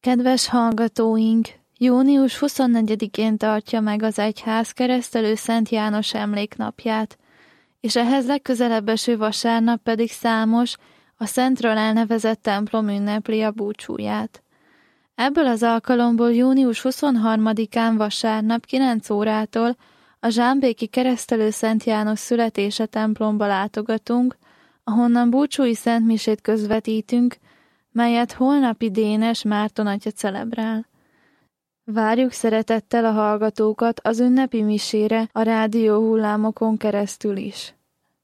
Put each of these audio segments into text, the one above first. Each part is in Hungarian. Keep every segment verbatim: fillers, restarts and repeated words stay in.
Kedves hallgatóink! június huszonnegyedikén tartja meg az egyház Keresztelő Szent János emléknapját, és ehhez legközelebb eső vasárnap pedig számos, a Szentről elnevezett templom ünnepli a búcsúját. Ebből az alkalomból június huszonharmadikán vasárnap kilenc órától a zsámbéki Keresztelő Szent János születése templomba látogatunk, ahonnan búcsúi szentmisét közvetítünk, melyet holnapi Dénes Márton atya celebrál. Várjuk szeretettel a hallgatókat az ünnepi misére a rádióhullámokon keresztül is.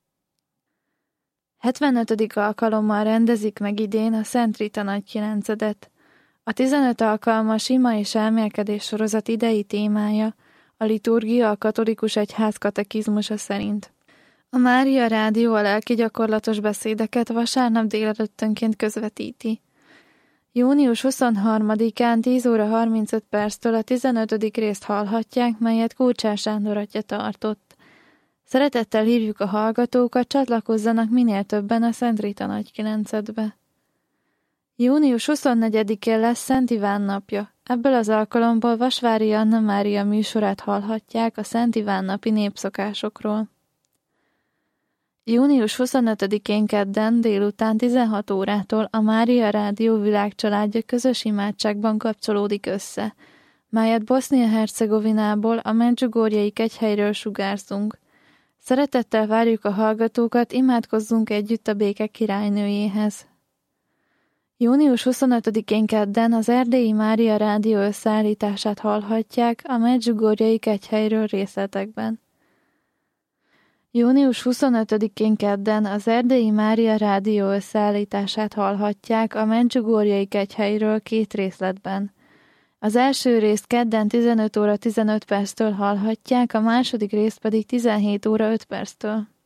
hetvenötödik alkalommal rendezik meg idén a Szent Rita Nagykilencedet. A tizenöt alkalmas ima és elmélkedés sorozat idei témája a liturgia a katolikus egyház katekizmusa szerint. A Mária Rádió a lelki gyakorlatos beszédeket vasárnap délelőttönként közvetíti. június huszonharmadikán tíz óra harmincöt perctől a tizenötödik részt hallhatják, melyet Kulcsár Sándor atya tartott. Szeretettel hívjuk a hallgatókat, csatlakozzanak minél többen a Szent Rita Nagykilencedbe. június huszonnegyedikén lesz Szent Iván napja. Ebből az alkalomból Vasvári Anna Mária műsorát hallhatják a Szent Iván napi népszokásokról. június huszonötödikén kedden délután tizenhat órától a Mária Rádió világcsaládja közös imádságban kapcsolódik össze, melyet Bosznia-Hercegovinából, a Medjugorjei kegyhelyről sugárzunk. Szeretettel várjuk a hallgatókat, imádkozzunk együtt a béke királynőjéhez. június huszonötödikén kedden az Erdélyi Mária Rádió összeállítását hallhatják a Medjugorjei kegyhelyről részletekben. június huszonötödikén kedden az Erdélyi Mária Rádió összeállítását hallhatják a Medjugorjei kegyhelyről két részletben. Az első részt kedden tizenöt óra tizenöt perctől hallhatják, a második részt pedig tizenhét óra öt perctől.